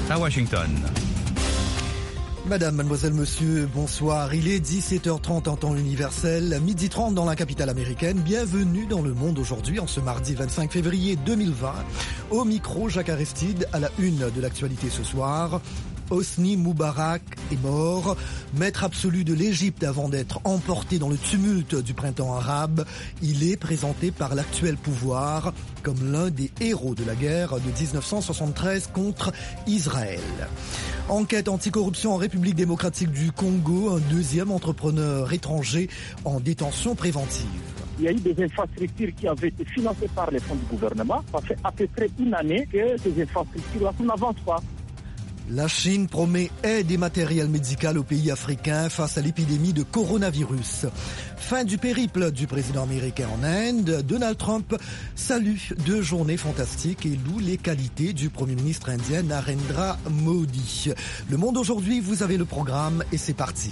à Washington. Madame, mademoiselle, monsieur, bonsoir. Il est 17h30 en temps universel, 12h30 dans la capitale américaine. Bienvenue dans Le Monde aujourd'hui, en ce mardi 25 février 2020. Au micro, Jacques Aristide, à la une de l'actualité ce soir. Hosni Moubarak est mort, maître absolu de l'Égypte avant d'être emporté dans le tumulte du printemps arabe. Il est présenté par l'actuel pouvoir comme l'un des héros de la guerre de 1973 contre Israël. Enquête anticorruption en République démocratique du Congo, un deuxième entrepreneur étranger en détention préventive. Il y a eu des infrastructures qui avaient été financées par les fonds du gouvernement. Ça fait à peu près une année que ces infrastructures n'avancent pas. La Chine promet aide et matériel médical aux pays africains face à l'épidémie de coronavirus. Fin du périple du président américain en Inde. Donald Trump salue 2 journées fantastiques et loue les qualités du Premier ministre indien Narendra Modi. Le Monde aujourd'hui, vous avez le programme et c'est parti.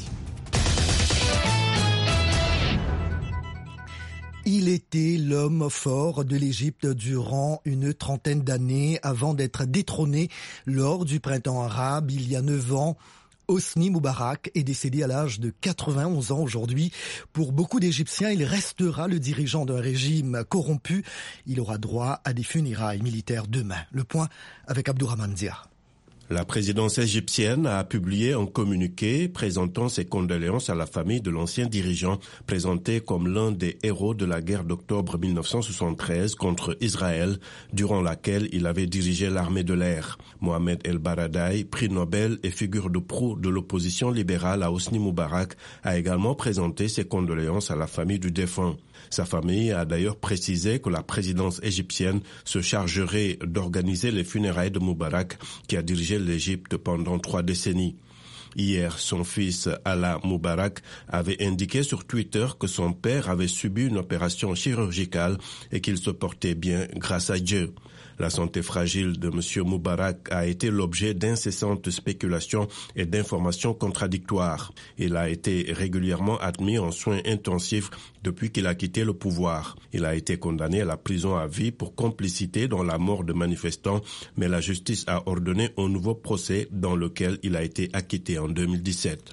Il était l'homme fort de l'Égypte durant une trentaine d'années avant d'être détrôné lors du printemps arabe il y a 9 ans. Hosni Moubarak est décédé à l'âge de 91 ans aujourd'hui. Pour beaucoup d'Égyptiens, il restera le dirigeant d'un régime corrompu. Il aura droit à des funérailles militaires demain. Le point avec Abdourahmane Dia. La présidence égyptienne a publié un communiqué présentant ses condoléances à la famille de l'ancien dirigeant, présenté comme l'un des héros de la guerre d'octobre 1973 contre Israël, durant laquelle il avait dirigé l'armée de l'air. Mohamed El Baradei, prix Nobel et figure de proue de l'opposition libérale à Hosni Moubarak, a également présenté ses condoléances à la famille du défunt. Sa famille a d'ailleurs précisé que la présidence égyptienne se chargerait d'organiser les funérailles de Moubarak, qui a dirigé l'Égypte pendant 3 décennies. Hier, son fils Alaa Moubarak avait indiqué sur Twitter que son père avait subi une opération chirurgicale et qu'il se portait bien grâce à Dieu. La santé fragile de M. Moubarak a été l'objet d'incessantes spéculations et d'informations contradictoires. Il a été régulièrement admis en soins intensifs depuis qu'il a quitté le pouvoir. Il a été condamné à la prison à vie pour complicité dans la mort de manifestants, mais la justice a ordonné un nouveau procès dans lequel il a été acquitté en 2017.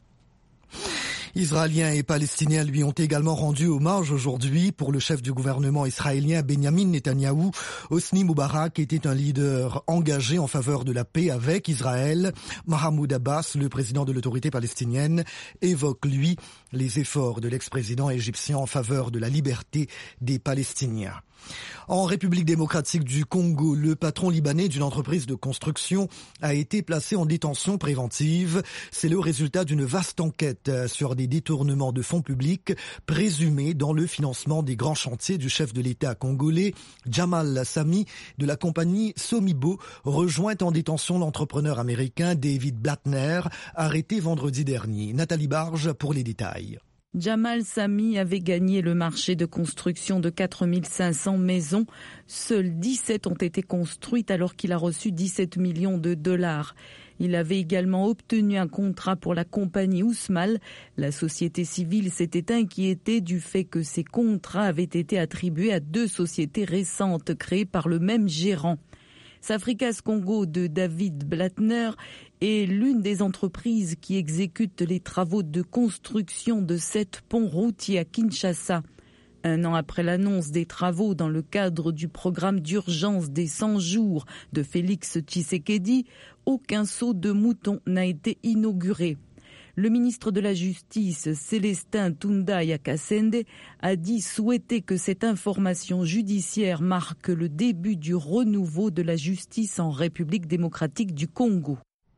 Israéliens et Palestiniens lui ont également rendu hommage aujourd'hui. Pour le chef du gouvernement israélien Benyamin Netanyahou, Hosni Moubarak était un leader engagé en faveur de la paix avec Israël. Mahmoud Abbas, le président de l'autorité palestinienne, évoque, lui, les efforts de l'ex-président égyptien en faveur de la liberté des Palestiniens. En République démocratique du Congo, le patron libanais d'une entreprise de construction a été placé en détention préventive. C'est le résultat d'une vaste enquête sur des détournements de fonds publics présumés dans le financement des grands chantiers du chef de l'État congolais. Jamal Sami de la compagnie Somibo rejoint en détention l'entrepreneur américain David Blattner, arrêté vendredi dernier. Nathalie Barge pour les détails. Jamal Sami avait gagné le marché de construction de 4500 maisons. Seules 17 ont été construites alors qu'il a reçu 17 millions de dollars. Il avait également obtenu un contrat pour la compagnie Ousmal. La société civile s'était inquiétée du fait que ces contrats avaient été attribués à 2 sociétés récentes créées par le même gérant. Safricas Congo de David Blattner est l'une des entreprises qui exécutent les travaux de construction de 7 ponts routiers à Kinshasa. 1 an après l'annonce des travaux dans le cadre du programme d'urgence des 100 jours de Félix Tshisekedi, aucun saut de mouton n'a été inauguré. Le ministre de la Justice, Célestin Tundaya Kasende, a dit souhaiter que cette information judiciaire marque le début du renouveau de la justice en République démocratique du Congo.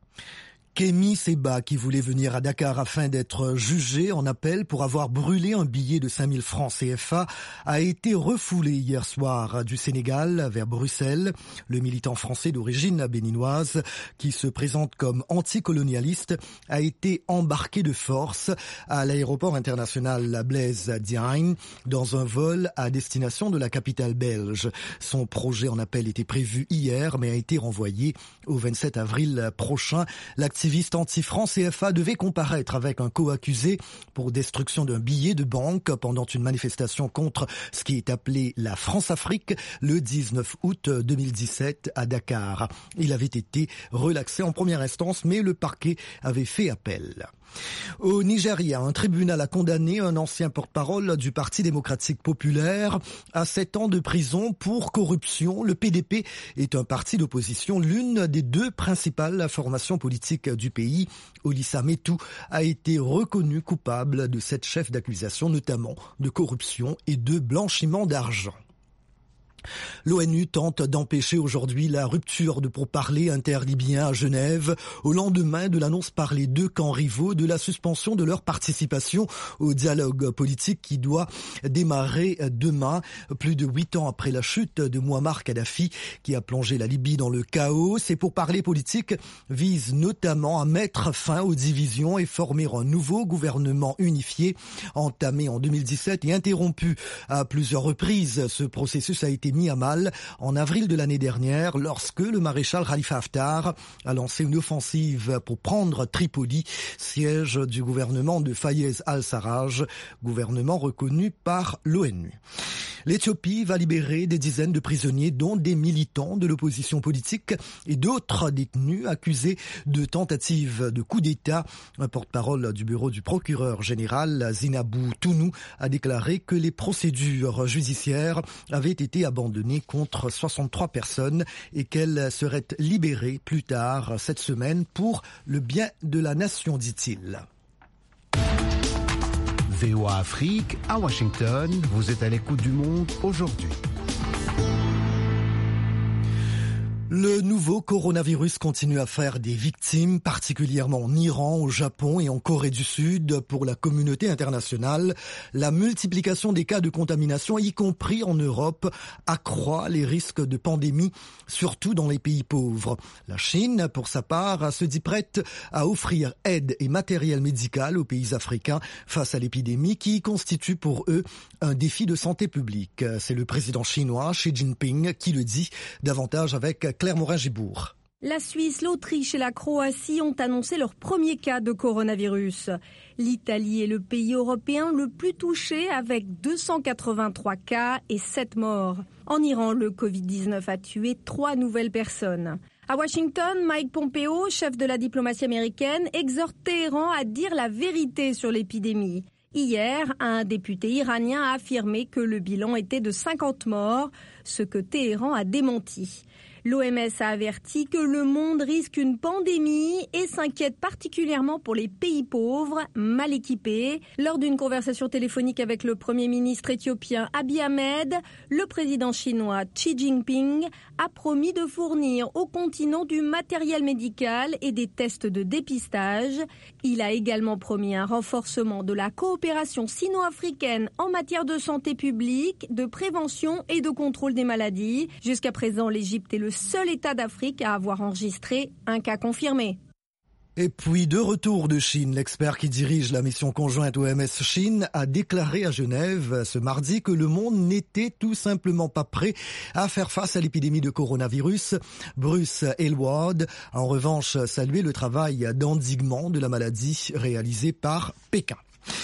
Kémy Seba, qui voulait venir à Dakar afin d'être jugé en appel pour avoir brûlé un billet de 5000 francs CFA, a été refoulé hier soir du Sénégal vers Bruxelles. Le militant français d'origine béninoise, qui se présente comme anticolonialiste, a été embarqué de force à l'aéroport international Blaise Diagne dans un vol à destination de la capitale belge. Son projet en appel était prévu hier, mais a été renvoyé au 27 avril prochain. L'activité activiste anti-franc CFA devait comparaître avec un co-accusé pour destruction d'un billet de banque pendant une manifestation contre ce qui est appelé la France-Afrique le 19 août 2017 à Dakar. Il avait été relaxé en première instance, mais le parquet avait fait appel. Au Nigeria, un tribunal a condamné un ancien porte-parole du Parti démocratique populaire à 7 ans de prison pour corruption. Le PDP est un parti d'opposition, l'une des deux principales formations politiques du pays. Olisa Metu a été reconnu coupable de 7 chefs d'accusation, notamment de corruption et de blanchiment d'argent. L'ONU tente d'empêcher aujourd'hui la rupture de pourparlers interlibyens à Genève au lendemain de l'annonce par les deux camps rivaux de la suspension de leur participation au dialogue politique qui doit démarrer demain, plus de 8 ans après la chute de Mouammar Kadhafi qui a plongé la Libye dans le chaos. Ces pourparlers politiques visent notamment à mettre fin aux divisions et former un nouveau gouvernement unifié entamé en 2017 et interrompu à plusieurs reprises. Ce processus a été mis à mal en avril de l'année dernière lorsque le maréchal Khalifa Haftar a lancé une offensive pour prendre Tripoli, siège du gouvernement de Fayez al-Sarraj, gouvernement reconnu par l'ONU. L'Éthiopie va libérer des dizaines de prisonniers, dont des militants de l'opposition politique et d'autres détenus accusés de tentative de coup d'État. Un porte-parole du bureau du procureur général, Zinabou Tounou, a déclaré que les procédures judiciaires avaient été abandonnées contre 63 personnes et qu'elles seraient libérées plus tard cette semaine pour le bien de la nation, dit-il. VOA Afrique, à Washington, vous êtes à l'écoute du monde aujourd'hui. Le nouveau coronavirus continue à faire des victimes, particulièrement en Iran, au Japon et en Corée du Sud. Pour la communauté internationale, la multiplication des cas de contamination, y compris en Europe, accroît les risques de pandémie, surtout dans les pays pauvres. La Chine, pour sa part, se dit prête à offrir aide et matériel médical aux pays africains face à l'épidémie qui constitue pour eux un défi de santé publique. C'est le président chinois Xi Jinping qui le dit, davantage avec Claire Morin-Gibourg. La Suisse, l'Autriche et la Croatie ont annoncé leur premier cas de coronavirus. L'Italie est le pays européen le plus touché avec 283 cas et 7 morts. En Iran, le Covid-19 a tué 3 nouvelles personnes. À Washington, Mike Pompeo, chef de la diplomatie américaine, exhorte Téhéran à dire la vérité sur l'épidémie. Hier, un député iranien a affirmé que le bilan était de 50 morts, ce que Téhéran a démenti. L'OMS a averti que le monde risque une pandémie et s'inquiète particulièrement pour les pays pauvres, mal équipés. Lors d'une conversation téléphonique avec le Premier ministre éthiopien Abiy Ahmed, le président chinois Xi Jinping a promis de fournir au continent du matériel médical et des tests de dépistage. Il a également promis un renforcement de la coopération sino-africaine en matière de santé publique, de prévention et de contrôle des maladies. Jusqu'à présent, l'Égypte est le seul État d'Afrique à avoir enregistré un cas confirmé. Et puis, de retour de Chine, l'expert qui dirige la mission conjointe OMS-Chine a déclaré à Genève ce mardi que le monde n'était tout simplement pas prêt à faire face à l'épidémie de coronavirus. Bruce Aylward a en revanche salué le travail d'endiguement de la maladie réalisé par Pékin.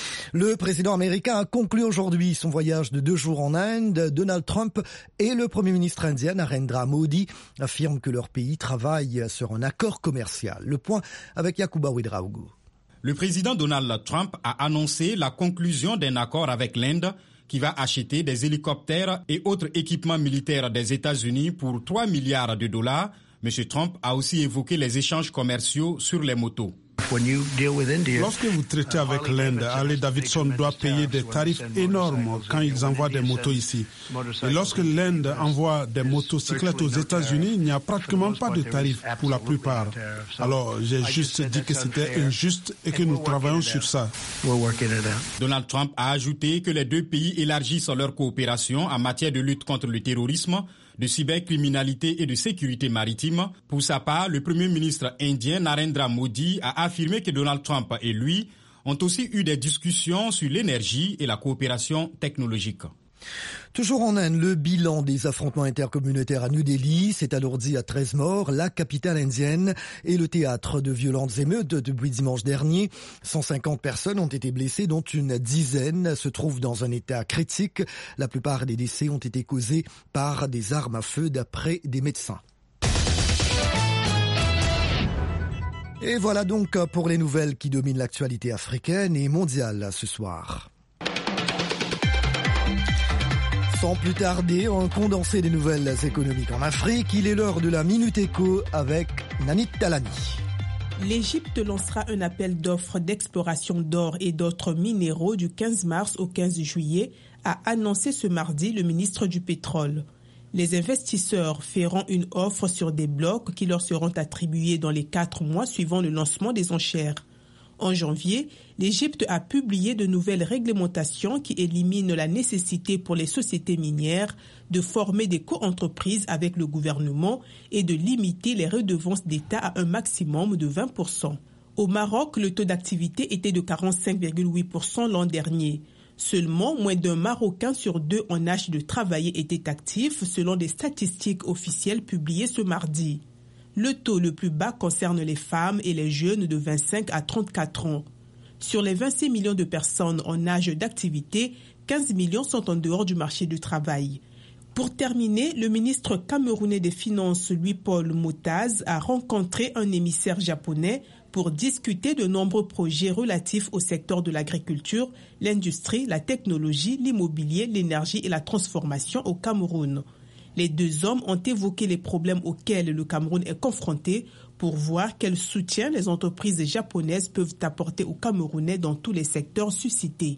Le président américain a conclu aujourd'hui son voyage de 2 jours en Inde. Donald Trump et le Premier ministre indien Narendra Modi affirment que leur pays travaille sur un accord commercial. Le point avec Yacouba Ouedraogo. Le président Donald Trump a annoncé la conclusion d'un accord avec l'Inde qui va acheter des hélicoptères et autres équipements militaires des États-Unis pour 3 milliards de dollars. M. Trump a aussi évoqué les échanges commerciaux sur les motos. Lorsque vous traitez avec l'Inde, Harley-Davidson doit payer des tarifs énormes quand ils envoient des motos ici. Et lorsque l'Inde envoie des motocyclettes aux États-Unis, il n'y a pratiquement pas de tarifs pour la plupart. Alors, j'ai juste dit que c'était injuste et que nous travaillons sur ça. Donald Trump a ajouté que les deux pays élargissent leur coopération en matière de lutte contre le terrorisme, de cybercriminalité et de sécurité maritime. Pour sa part, le Premier ministre indien Narendra Modi a affirmé que Donald Trump et lui ont aussi eu des discussions sur l'énergie et la coopération technologique. Toujours en Inde, le bilan des affrontements intercommunautaires à New Delhi s'est alourdi à 13 morts. La capitale indienne est le théâtre de violentes émeutes depuis dimanche dernier. 150 personnes ont été blessées, dont une dizaine se trouvent dans un état critique. La plupart des décès ont été causés par des armes à feu d'après des médecins. Et voilà donc pour les nouvelles qui dominent l'actualité africaine et mondiale ce soir. Sans plus tarder, un condensé des nouvelles économiques en Afrique, il est l'heure de la Minute Éco avec Nanit Talani. L'Égypte lancera un appel d'offres d'exploration d'or et d'autres minéraux du 15 mars au 15 juillet, a annoncé ce mardi le ministre du Pétrole. Les investisseurs feront une offre sur des blocs qui leur seront attribués dans les 4 mois suivant le lancement des enchères. En janvier, l'Égypte a publié de nouvelles réglementations qui éliminent la nécessité pour les sociétés minières de former des co-entreprises avec le gouvernement et de limiter les redevances d'État à un maximum de 20%. Au Maroc, le taux d'activité était de 45,8% l'an dernier. Seulement, moins d'un Marocain sur 2 en âge de travailler était actif selon des statistiques officielles publiées ce mardi. Le taux le plus bas concerne les femmes et les jeunes de 25 à 34 ans. Sur les 26 millions de personnes en âge d'activité, 15 millions sont en dehors du marché du travail. Pour terminer, le ministre camerounais des Finances, Louis-Paul Motaz, a rencontré un émissaire japonais pour discuter de nombreux projets relatifs au secteur de l'agriculture, l'industrie, la technologie, l'immobilier, l'énergie et la transformation au Cameroun. Les deux hommes ont évoqué les problèmes auxquels le Cameroun est confronté pour voir quel soutien les entreprises japonaises peuvent apporter aux Camerounais dans tous les secteurs suscités.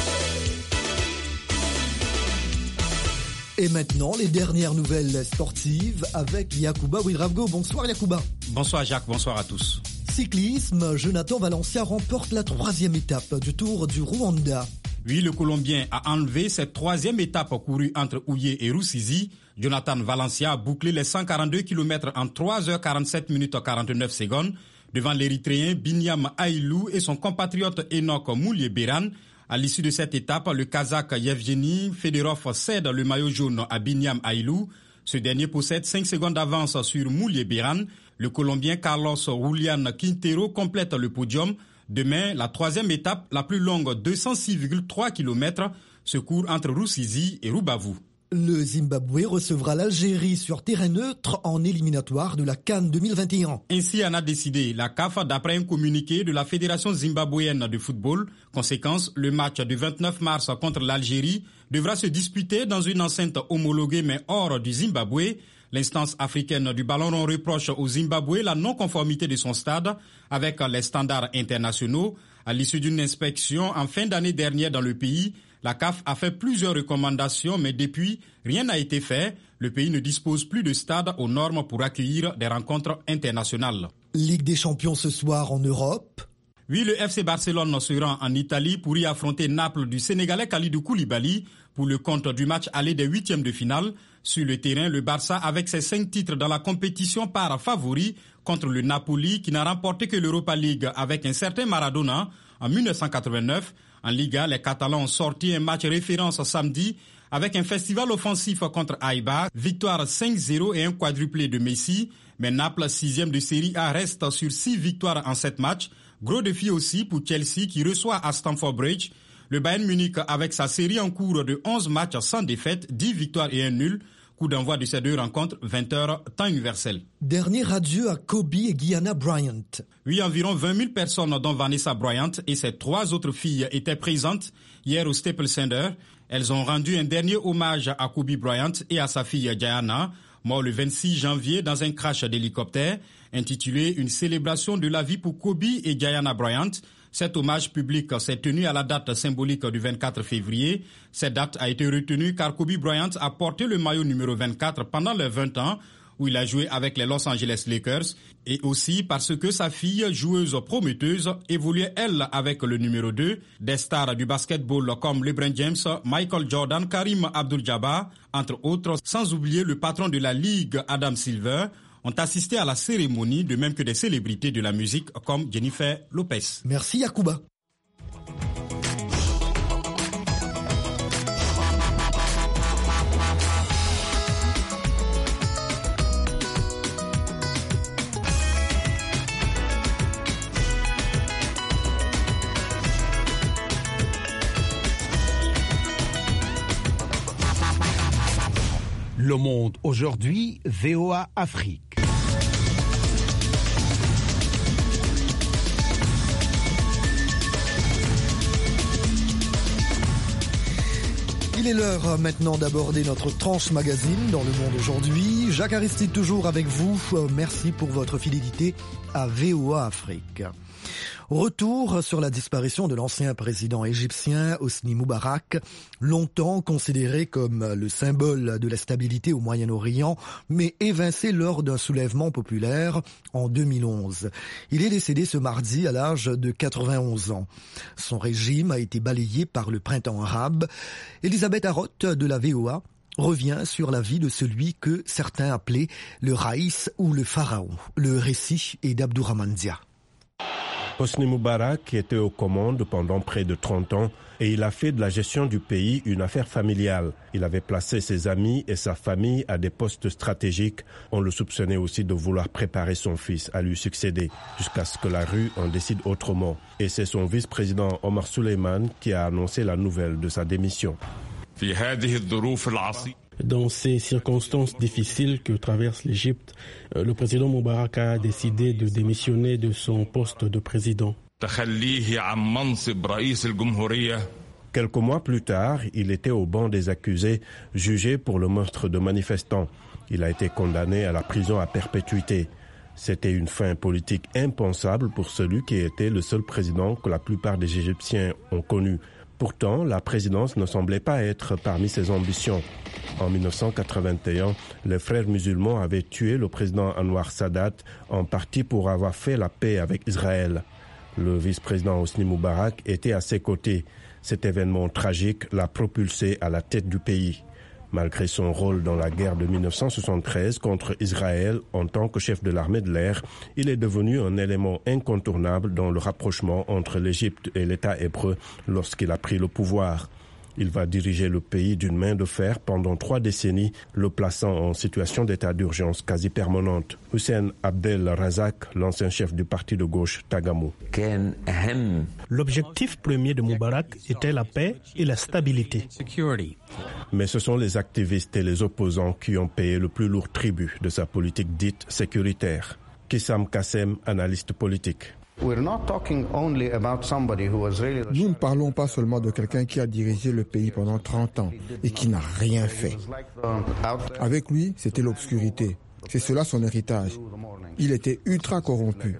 Et maintenant, les dernières nouvelles sportives avec Yacouba Ouedraogo. Bonsoir Yacouba. Bonsoir Jacques, bonsoir à tous. Cyclisme, Jonathan Valencia remporte la 3e étape du Tour du Rwanda. Oui, le Colombien a enlevé cette 3e étape courue entre Ouyé et Rusizi. Jonathan Valencia a bouclé les 142 km en 3h47 minutes 49 secondes devant l'Érythréen Binyam Aïlou et son compatriote Enoch Moulié-Béran. À l'issue de cette étape, le Kazakh Yevgeny Fedorov cède le maillot jaune à Binyam Aïlou. Ce dernier possède 5 secondes d'avance sur Moulié-Béran. Le Colombien Carlos Julián Quintero complète le podium. Demain, la 3e étape, la plus longue, 206,3 km, se court entre Rusizi et Rubavu. Le Zimbabwe recevra l'Algérie sur terrain neutre en éliminatoire de la CAN 2021. Ainsi en a décidé la CAF d'après un communiqué de la Fédération zimbabwéenne de football. Conséquence, le match du 29 mars contre l'Algérie devra se disputer dans une enceinte homologuée mais hors du Zimbabwe. L'instance africaine du ballon rond reproche au Zimbabwe la non-conformité de son stade avec les standards internationaux. À l'issue d'une inspection en fin d'année dernière dans le pays, la CAF a fait plusieurs recommandations, mais depuis, rien n'a été fait. Le pays ne dispose plus de stade aux normes pour accueillir des rencontres internationales. Ligue des champions ce soir en Europe. Oui, le FC Barcelone se rend en Italie pour y affronter Naples du Sénégalais Kalidou Koulibaly pour le compte du match aller des 8e de finale. Sur le terrain, le Barça, avec ses 5 titres dans la compétition, part favori contre le Napoli qui n'a remporté que l'Europa League avec un certain Maradona en 1989. En Liga, les Catalans ont sorti un match référence samedi avec un festival offensif contre Aibar, victoire 5-0 et un quadruplé de Messi. Mais Naples, 6e de série A, reste sur 6 victoires en 7 matchs. Gros défi aussi pour Chelsea qui reçoit à Stamford Bridge. Le Bayern Munich avec sa série en cours de 11 matchs sans défaite, 10 victoires et 1 nul. Coup d'envoi de ces deux rencontres, 20h, temps universel. Dernier adieu à Kobe et Gianna Bryant. Oui, environ 20 000 personnes, dont Vanessa Bryant et ses 3 autres filles, étaient présentes hier au Staples Center. Elles ont rendu un dernier hommage à Kobe Bryant et à sa fille Gianna, mort le 26 janvier dans un crash d'hélicoptère, intitulé « Une célébration de la vie pour Kobe et Gianna Bryant ». Cet hommage public s'est tenu à la date symbolique du 24 février. Cette date a été retenue car Kobe Bryant a porté le maillot numéro 24 pendant les 20 ans où il a joué avec les Los Angeles Lakers et aussi parce que sa fille, joueuse prometteuse, évoluait elle avec le numéro 2. Des stars du basketball comme LeBron James, Michael Jordan, Karim Abdul-Jabbar, entre autres, sans oublier le patron de la Ligue, Adam Silver, ont assisté à la cérémonie, de même que des célébrités de la musique comme Jennifer Lopez. Merci Yacouba. Le Monde aujourd'hui, VOA Afrique. Il est l'heure maintenant d'aborder notre tranche magazine dans Le Monde aujourd'hui. Jacques Aristide toujours avec vous. Merci pour votre fidélité à VOA Afrique. Retour sur la disparition de l'ancien président égyptien Hosni Moubarak, longtemps considéré comme le symbole de la stabilité au Moyen-Orient, mais évincé lors d'un soulèvement populaire en 2011. Il est décédé ce mardi à l'âge de 91 ans. Son régime a été balayé par le printemps arabe. Elisabeth Arotte de la VOA revient sur la vie de celui que certains appelaient le Raïs ou le Pharaon. Le récit est d'Abdourahmane Dia. Hosni Moubarak était aux commandes pendant près de 30 ans et il a fait de la gestion du pays une affaire familiale. Il avait placé ses amis et sa famille à des postes stratégiques. On le soupçonnait aussi de vouloir préparer son fils à lui succéder, jusqu'à ce que la rue en décide autrement. Et c'est son vice-président Omar Suleiman qui a annoncé la nouvelle de sa démission. Dans ces circonstances difficiles que traverse l'Égypte, le président Moubarak a décidé de démissionner de son poste de président. Quelques mois plus tard, il était au banc des accusés, jugé pour le meurtre de manifestants. Il a été condamné à la prison à perpétuité. C'était une fin politique impensable pour celui qui était le seul président que la plupart des Égyptiens ont connu. Pourtant, la présidence ne semblait pas être parmi ses ambitions. En 1981, les frères musulmans avaient tué le président Anwar Sadat, en partie pour avoir fait la paix avec Israël. Le vice-président Hosni Moubarak était à ses côtés. Cet événement tragique l'a propulsé à la tête du pays. Malgré son rôle dans la guerre de 1973 contre Israël en tant que chef de l'armée de l'air, il est devenu un élément incontournable dans le rapprochement entre l'Égypte et l'État hébreu lorsqu'il a pris le pouvoir. Il va diriger le pays d'une main de fer pendant 3 décennies, le plaçant en situation d'état d'urgence quasi permanente. Hussein Abdel Razak, l'ancien chef du parti de gauche Tagamou. L'objectif premier de Moubarak était la paix et la stabilité. Mais ce sont les activistes et les opposants qui ont payé le plus lourd tribut de sa politique dite sécuritaire. Kissam Kassem, analyste politique. Nous ne parlons pas seulement de quelqu'un qui a dirigé le pays pendant 30 ans et qui n'a rien fait. Avec lui, c'était l'obscurité. C'est cela son héritage. Il était ultra corrompu.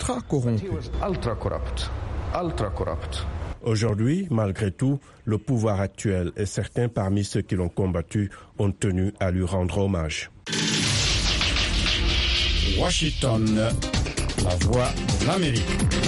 Aujourd'hui, malgré tout, le pouvoir actuel et certains parmi ceux qui l'ont combattu ont tenu à lui rendre hommage. Washington, la voix de l'Amérique.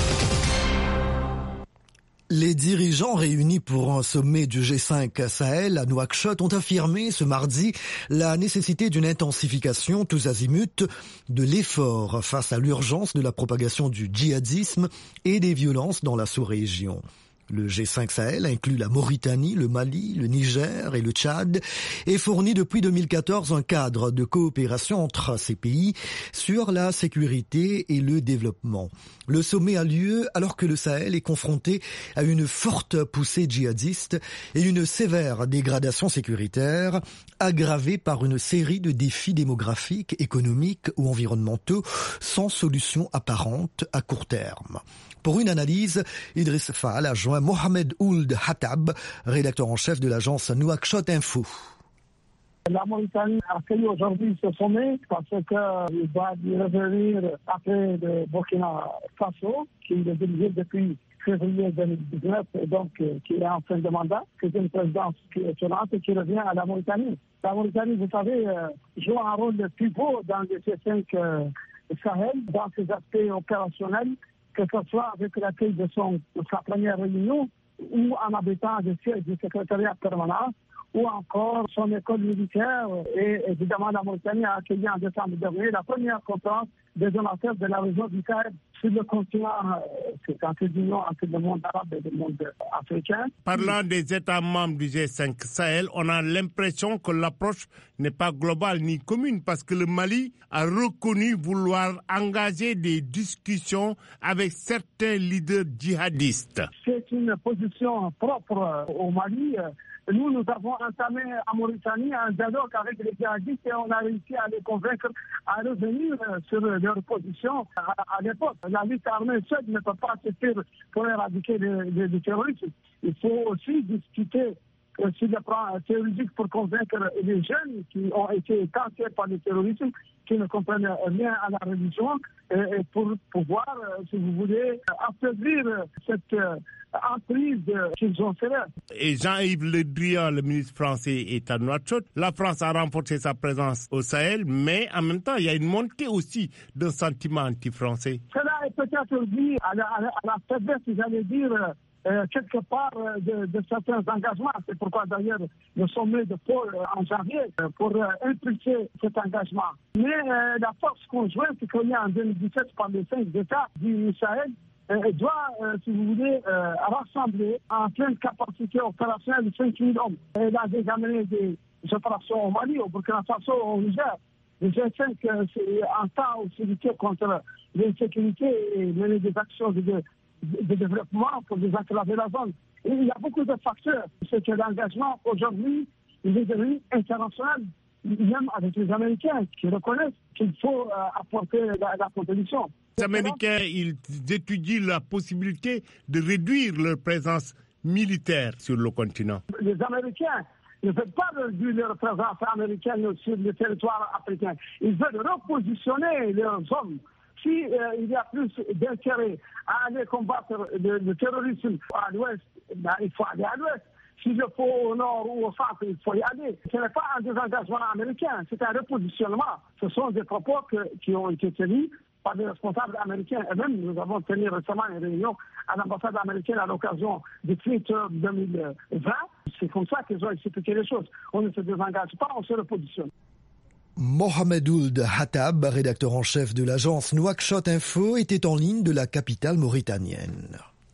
Les dirigeants réunis pour un sommet du G5 Sahel à Nouakchott ont affirmé ce mardi la nécessité d'une intensification tous azimuts de l'effort face à l'urgence de la propagation du djihadisme et des violences dans la sous-région. Le G5 Sahel inclut la Mauritanie, le Mali, le Niger et le Tchad et fournit depuis 2014 un cadre de coopération entre ces pays sur la sécurité et le développement. Le sommet a lieu alors que le Sahel est confronté à une forte poussée djihadiste et une sévère dégradation sécuritaire aggravée par une série de défis démographiques, économiques ou environnementaux sans solution apparente à court terme. Pour une analyse, Idriss Fall a joint Mohamed Ould Hatab, rédacteur en chef de l'agence Nouakchott Info. La Mauritanie a accueilli aujourd'hui ce sommet parce qu'il va y revenir après le Burkina Faso, qui est dirigé depuis février 2019 et donc qui est en fin de mandat. C'est une présidence qui est tournante et qui revient à la Mauritanie. La Mauritanie, vous savez, joue un rôle pivot dans le G5 Sahel, dans ses aspects opérationnels, que ce soit avec l'accueil de sa première réunion ou en abritant du siège du secrétariat permanent ou encore son école militaire. Et évidemment, la Mauritanie a accueilli en décembre dernier la première conférence des donateurs de la région du Sahel sur le continent, c'est entre le monde arabe et le monde africain. Parlant des États membres du G5 Sahel, on a l'impression que l'approche n'est pas globale ni commune parce que le Mali a reconnu vouloir engager des discussions avec certains leaders djihadistes. C'est une position propre au Mali. Nous avons entamé en Mauritanie un dialogue avec les djihadistes et on a réussi à les convaincre à revenir sur leur position à l'époque. La lutte armée seule ne peut pas suffire pour éradiquer le terrorisme. Il faut aussi discuter sur le plan théologique pour convaincre les jeunes qui ont été tentés par le terrorisme, qui ne comprennent rien à la religion, et pour pouvoir, si vous voulez, affaiblir cette emprise qu'ils ont fait. Et Jean-Yves Le Drian, le ministre français, est à Nouakchott. La France a renforcé sa présence au Sahel, mais en même temps, il y a une montée aussi d'un sentiment anti-français. Cela est peut-être dû à la faiblesse, j'allais dire, quelque part de certains engagements. C'est pourquoi d'ailleurs le sommet de Pôle en janvier pour impulser cet engagement. Mais la force conjointe créée en 2017 par les 5 États du Sahel doit, si vous voulez, rassembler en pleine capacité opérationnelle de 5 000 hommes. Elle a déjà mené des opérations au Mali, au Burkina Faso, au Niger. Le G5 entend aussi lutter contre l'insécurité et mener des actions de développement pour désenclaver la zone. Et il y a beaucoup de facteurs. C'est que l'engagement, aujourd'hui, il est devenu international, même avec les Américains qui reconnaissent qu'il faut apporter la contribution. Les Américains, ils étudient la possibilité de réduire leur présence militaire sur le continent. Les Américains ne veulent pas réduire leur présence américaine sur le territoire africain. Ils veulent repositionner leurs hommes. Si il y a plus d'intérêt à aller combattre le terrorisme à l'ouest, il faut aller à l'ouest. S'il le faut au nord ou au centre, il faut y aller. Ce n'est pas un désengagement américain, c'est un repositionnement. Ce sont des propos qui ont été tenus par des responsables américains. Et même, nous avons tenu récemment une réunion à l'ambassade américaine à l'occasion du Twitter 2020. C'est comme ça qu'ils ont expliqué les choses. On ne se désengage pas, on se repositionne. Mohamed Ould Hattab, rédacteur en chef de l'agence Nouakchott Info, était en ligne de la capitale mauritanienne.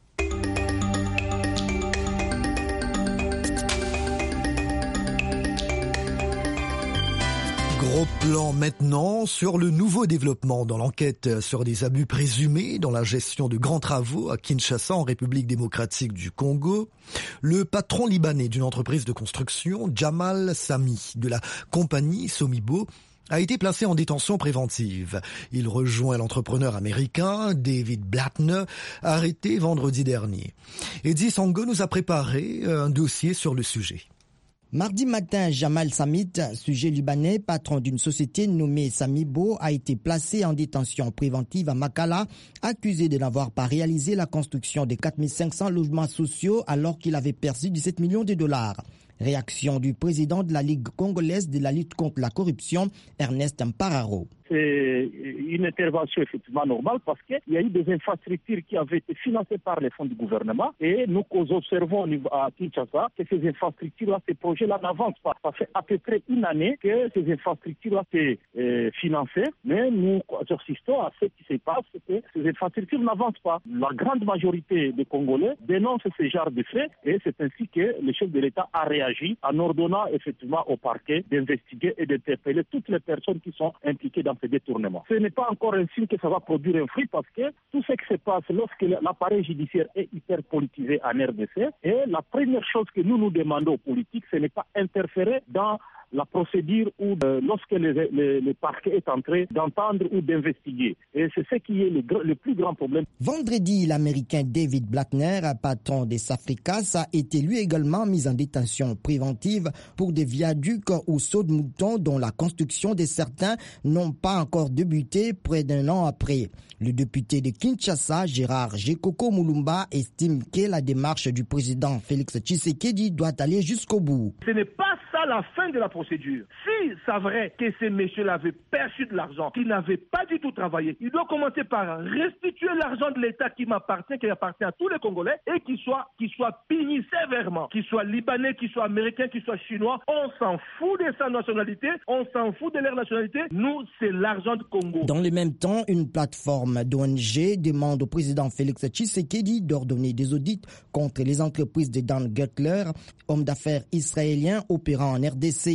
Gros plan maintenant sur le nouveau développement dans l'enquête sur des abus présumés dans la gestion de grands travaux à Kinshasa en République démocratique du Congo. Le patron libanais d'une entreprise de construction, Jamal Sami, de la compagnie Somibo, a été placé en détention préventive. Il rejoint l'entrepreneur américain David Blattner, arrêté vendredi dernier. Eddie Sango nous a préparé un dossier sur le sujet. Mardi matin, Jamal Samit, sujet libanais, patron d'une société nommée Samibo, a été placé en détention préventive à Makala, accusé de n'avoir pas réalisé la construction de 4500 logements sociaux alors qu'il avait perçu 17 millions de dollars. Réaction du président de la Ligue congolaise de la lutte contre la corruption, Ernest Mpararo. C'est une intervention effectivement normale parce qu'il y a eu des infrastructures qui avaient été financées par les fonds du gouvernement et nous observons à Kinshasa que ces infrastructures-là, ces projets-là n'avancent pas. Ça fait à peu près une année que ces infrastructures-là sont financées, mais nous assistons à ce qui se passe, c'est que ces infrastructures n'avancent pas. La grande majorité des Congolais dénoncent ce genre de faits et c'est ainsi que le chef de l'État a réagi en ordonnant effectivement au parquet d'investiguer et d'interpeller toutes les personnes qui sont impliquées dans ces détournements. Ce n'est pas encore un signe que ça va produire un fruit parce que tout ce qui se passe lorsque l'appareil judiciaire est hyper politisé en RDC, et la première chose que nous demandons aux politiques, ce n'est pas interférer dans la procédure ou lorsque le parquet est en train d'entendre ou d'investiguer. Et c'est ce qui est le plus grand problème. Vendredi, l'Américain David Blattner, patron des Africas, a été lui également mis en détention préventive pour des viaducs ou sauts de moutons dont la construction de certains n'ont pas encore débuté près d'un an après. Le député de Kinshasa, Gérard Gekoko Moulumba, estime que la démarche du président Félix Tshisekedi doit aller jusqu'au bout. Ce n'est pas ça la fin de la procédure. Si c'est vrai que ces messieurs avaient perçu de l'argent, qu'ils n'avaient pas du tout travaillé, il doit commencer par restituer l'argent de l'État qui m'appartient, qui appartient à tous les Congolais, et qui soit puni sévèrement, qu'il soit libanais, qu'il soit américain, qu'il soit chinois. On s'en fout de sa nationalité, on s'en fout de leur nationalité. Nous, c'est l'argent du Congo. Dans le même temps, une plateforme d'ONG demande au président Félix Tshisekedi d'ordonner des audits contre les entreprises de Dan Gettler, homme d'affaires israélien opérant en RDC.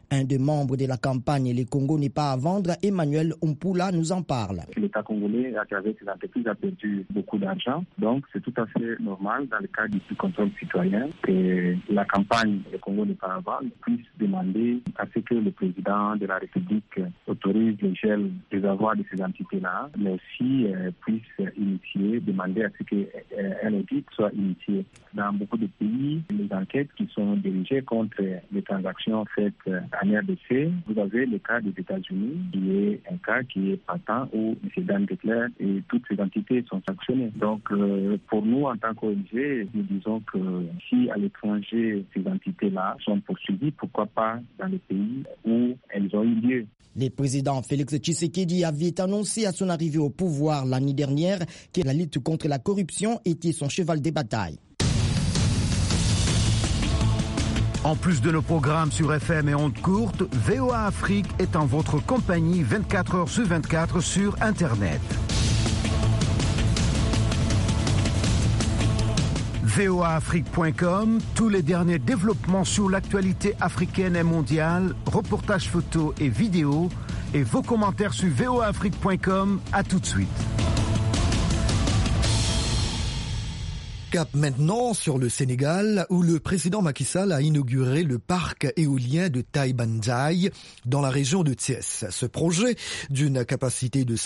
Un des membres de la campagne Les Congo n'est pas à vendre, Emmanuel Ompula nous en parle. L'État congolais, à travers ses entreprises, a perdu beaucoup d'argent. Donc, c'est tout à fait normal, dans le cadre du contrôle citoyen, que la campagne Le Congo n'est pas à vendre puisse demander à ce que le président de la République autorise le gel des avoirs de ces entités-là, mais aussi puisse initier, demander à ce qu'un audit soit initié. Dans beaucoup de pays, les enquêtes qui sont dirigées contre les transactions faites en RDC, vous avez le cas des États-Unis, qui est un cas qui est patent où M. Dan Declerc et toutes ces entités sont sanctionnées. Donc, pour nous, en tant qu'ONG, nous disons que si à l'étranger, ces entités-là sont poursuivies, pourquoi pas dans les pays où elles ont eu lieu. Le président Félix Tshisekedi avait annoncé à son arrivée au pouvoir l'année dernière que la lutte contre la corruption était son cheval de bataille. En plus de nos programmes sur FM et ondes courtes, VOA Afrique est en votre compagnie 24 heures sur 24 sur Internet. voaafrique.com, tous les derniers développements sur l'actualité africaine et mondiale, reportages photos et vidéos, et vos commentaires sur voaafrique.com. À tout de suite. Cap maintenant sur le Sénégal, où le président Macky Sall a inauguré le parc éolien de Taïbandiaï dans la région de Thiès. Ce projet, d'une capacité de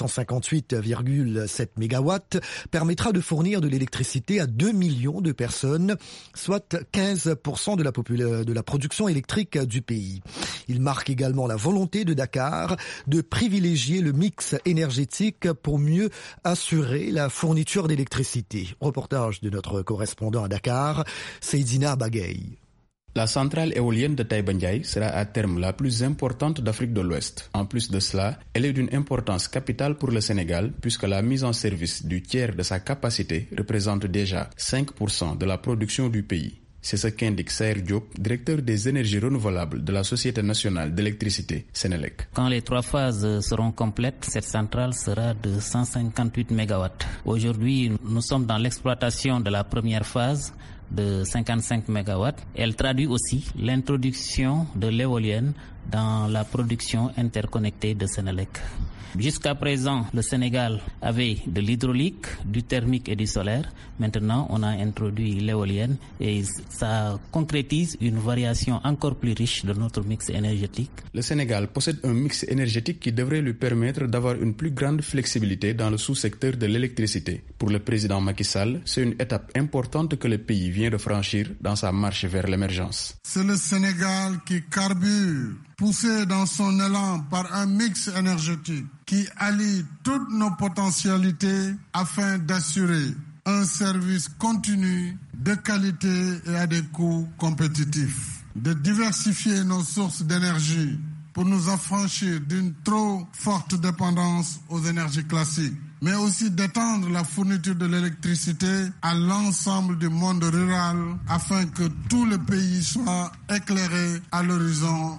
158,7 MW, permettra de fournir de l'électricité à 2 millions de personnes, soit 15% de la production électrique du pays. Il marque également la volonté de Dakar de privilégier le mix énergétique pour mieux assurer la fourniture d'électricité. Reportage de notre correspondant à Dakar, Seydina Bagay. La centrale éolienne de Taïbandiaï sera à terme la plus importante d'Afrique de l'Ouest. En plus de cela, elle est d'une importance capitale pour le Sénégal puisque la mise en service du tiers de sa capacité représente déjà 5% de la production du pays. C'est ce qu'indique Saher Diop, directeur des énergies renouvelables de la Société nationale d'électricité, Sénélec. Quand les 3 phases seront complètes, cette centrale sera de 158 MW. Aujourd'hui, nous sommes dans l'exploitation de la première phase de 55 MW. Elle traduit aussi l'introduction de l'éolienne dans la production interconnectée de Sénélec. Jusqu'à présent, le Sénégal avait de l'hydraulique, du thermique et du solaire. Maintenant, on a introduit l'éolienne et ça concrétise une variation encore plus riche de notre mix énergétique. Le Sénégal possède un mix énergétique qui devrait lui permettre d'avoir une plus grande flexibilité dans le sous-secteur de l'électricité. Pour le président Macky Sall, c'est une étape importante que le pays vient de franchir dans sa marche vers l'émergence. C'est le Sénégal qui carbure, poussé dans son élan par un mix énergétique qui allie toutes nos potentialités afin d'assurer un service continu, de qualité et à des coûts compétitifs, de diversifier nos sources d'énergie pour nous affranchir d'une trop forte dépendance aux énergies classiques, mais aussi d'étendre la fourniture de l'électricité à l'ensemble du monde rural afin que tout le pays soit éclairé à l'horizon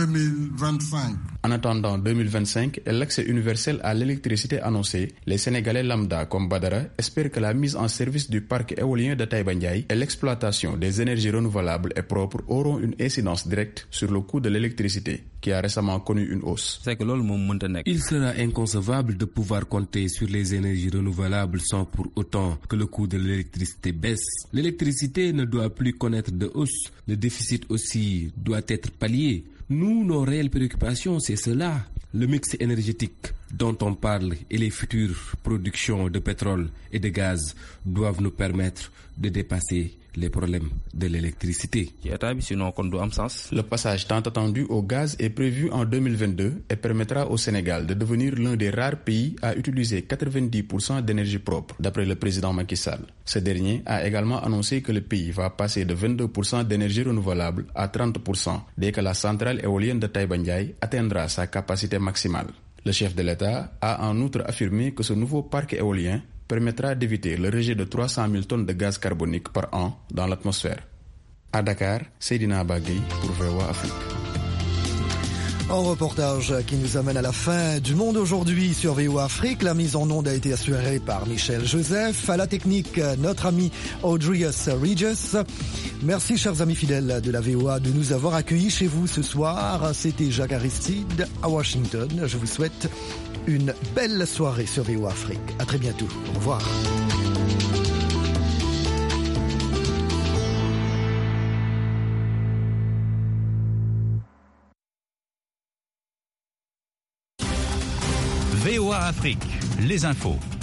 2025. En attendant 2025 et l'accès universel à l'électricité annoncé, les Sénégalais lambda comme Badara espèrent que la mise en service du parc éolien de Taïbandiaï et l'exploitation des énergies renouvelables et propres auront une incidence directe sur le coût de l'électricité, qui a récemment connu une hausse. Il sera inconcevable de pouvoir compter sur les énergies renouvelables sans pour autant que le coût de l'électricité baisse. L'électricité ne doit plus connaître de hausse. Le déficit aussi doit être pallié. Nous, nos réelles préoccupations, c'est cela. Le mix énergétique dont on parle et les futures productions de pétrole et de gaz doivent nous permettre de dépasser les problèmes de l'électricité. Le passage tant attendu au gaz est prévu en 2022 et permettra au Sénégal de devenir l'un des rares pays à utiliser 90% d'énergie propre, d'après le président Macky Sall. Ce dernier a également annoncé que le pays va passer de 22% d'énergie renouvelable à 30% dès que la centrale éolienne de Taïbandiaï atteindra sa capacité maximale. Le chef de l'État a en outre affirmé que ce nouveau parc éolien permettra d'éviter le rejet de 300 000 tonnes de gaz carbonique par an dans l'atmosphère. À Dakar, Seydina Bagay pour VOA Afrique. Un reportage qui nous amène à la fin du monde aujourd'hui sur VOA Afrique. La mise en onde a été assurée par Michel Joseph. À la technique, notre ami Audrius Regis. Merci, chers amis fidèles de la VOA, de nous avoir accueillis chez vous ce soir. C'était Jacques Aristide à Washington. Je vous souhaite une belle soirée sur VOA Afrique. À très bientôt. Au revoir. VOA Afrique, les infos.